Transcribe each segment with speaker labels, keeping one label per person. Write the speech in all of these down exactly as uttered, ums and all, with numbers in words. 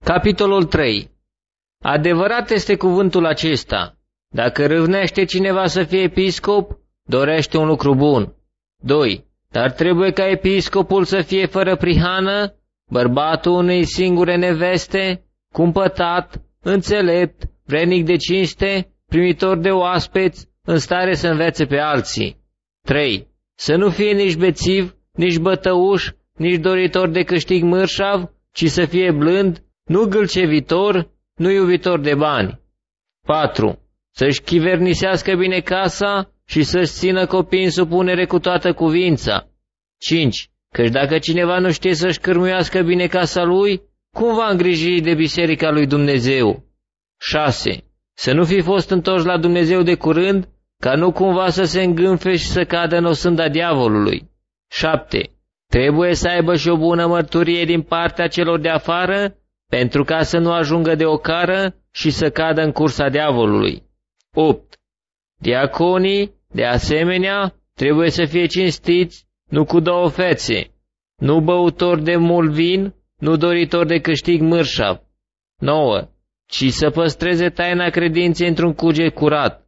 Speaker 1: Capitolul trei. Adevărat este cuvântul acesta: dacă râvnește cineva să fie episcop, dorește un lucru bun. doi. Dar trebuie ca episcopul să fie fără prihană, bărbatul unei singure neveste, cumpătat, înțelept, vrednic de cinste, primitor de oaspeți, în stare să învețe pe alții. trei. Să nu fie nici bețiv, nici bătăuș, nici doritor de câștig mărșav, ci să fie blând, nu gâlcevitor, nu iubitor de bani. patru. Să-și chivernisească bine casa și să-și țină copiii în supunere cu toată cuvința. cinci. Căci dacă cineva nu știe să-și cârmuiască bine casa lui, cum va îngriji de biserica lui Dumnezeu? șase. Să nu fi fost întors la Dumnezeu de curând, ca nu cumva să se îngânfe și să cadă în osânda diavolului. șapte. Trebuie să aibă și o bună mărturie din partea celor de afară, pentru ca să nu ajungă de ocară și să cadă în cursa diavolului. opt. Diaconii, de asemenea, trebuie să fie cinstiți, nu cu două fețe, nu băutori de mult vin, nu doritori de câștig mărșav. nouă. Ci să păstreze taina credinței într-un cuget curat.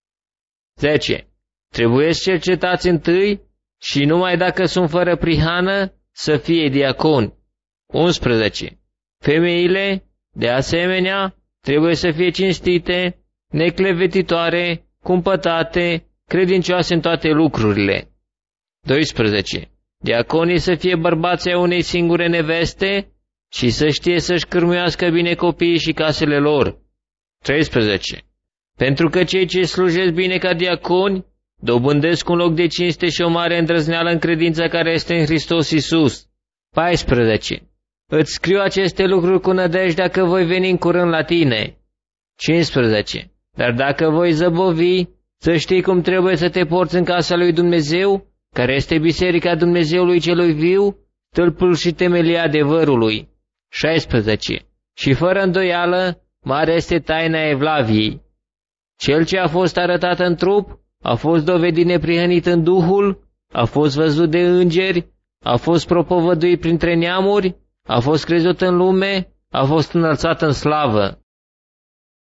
Speaker 1: zece. Trebuie să cercetați întâi și numai dacă sunt fără prihană să fie diaconi. unsprezece. Femeile, de asemenea, trebuie să fie cinstite, neclevetitoare, cumpătate, credincioase în toate lucrurile. doisprezece. Diaconii să fie bărbații ai unei singure neveste și să știe să-și cârmuiască bine copiii și casele lor. treisprezece. Pentru că cei ce slujesc bine ca diaconi dobândesc un loc de cinste și o mare îndrăzneală în credința care este în Hristos Iisus. paisprezece. Îți scriu aceste lucruri cu nădejdea că voi veni în curând la tine. cincisprezece. Dar dacă voi zăbovi, să știi cum trebuie să te porți în casa lui Dumnezeu, care este biserica Dumnezeului celui viu, stâlpul și temelia adevărului. șaisprezece. Și fără îndoială, mare este taina Evlaviei. Cel ce a fost arătat în trup, a fost dovedit neprihănit în Duhul, a fost văzut de îngeri, a fost propovăduit printre neamuri, a fost crezut în lume, a fost înălțat în slavă.